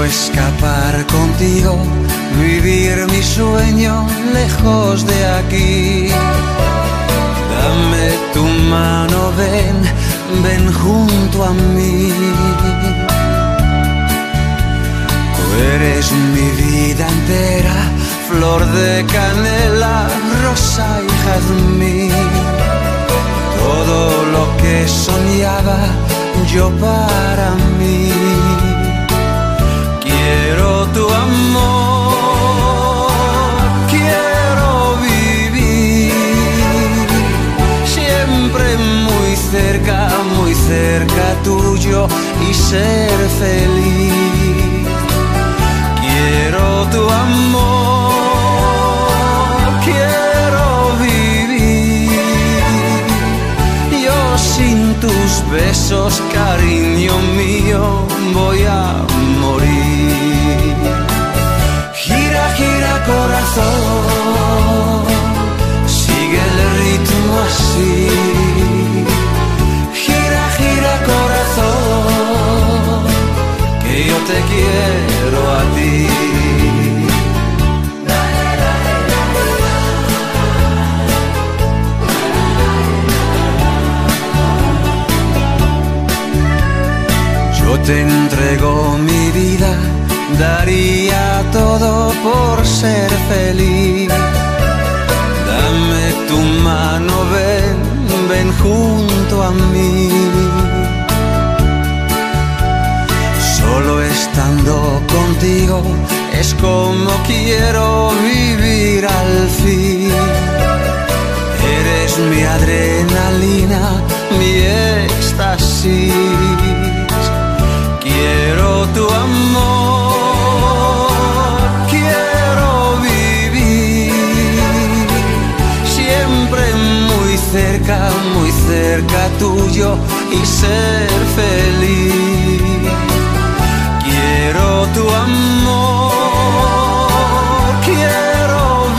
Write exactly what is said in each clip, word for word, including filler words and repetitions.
escapar contigo, vivir mi sueño lejos de aquí. Dame tu mano, ven, ven junto a mí. Tú eres mi vida entera, flor de canela, rosa y jazmín. Todo lo que soñaba yo para mí. Quiero tu amor, quiero vivir siempre muy cerca, muy cerca tuyo y ser feliz. Quiero tu amor, quiero vivir. Yo sin tus besos, cariño mío, voy a morir. Gira, gira corazón, sigue el ritmo así. Gira, gira corazón, que yo te quiero a ti. Yo te entrego mi vida, daría todo por ser feliz. Dame tu mano, ven, ven junto a mí. Solo estando contigo es como quiero vivir al fin. Eres mi adrenalina, mi éxtasis. Quiero tu amor, quiero vivir siempre muy cerca, muy cerca tuyo y ser feliz. Quiero tu amor, quiero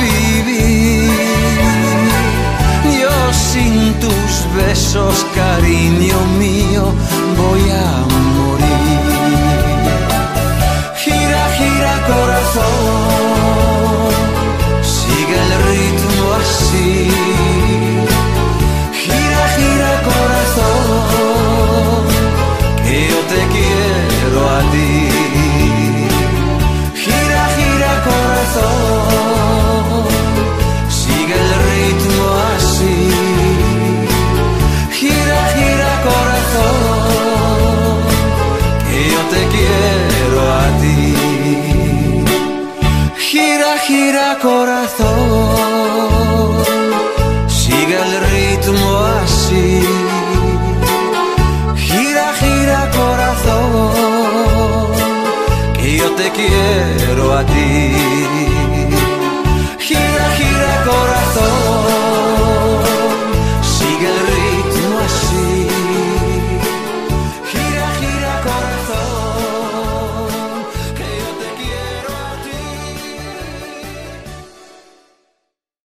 vivir. Yo sin tus besos, cariño mío, voy a morir. Gira, gira corazón, sigue el ritmo así. Gira, gira corazón, que yo te quiero a ti. Gira, gira corazón, sigue el ritmo así. Gira, gira corazón, que yo te quiero a ti. Gira, gira corazón, sigue el ritmo así. Gira, gira corazón, que yo te quiero a ti. Gira, gira corazón.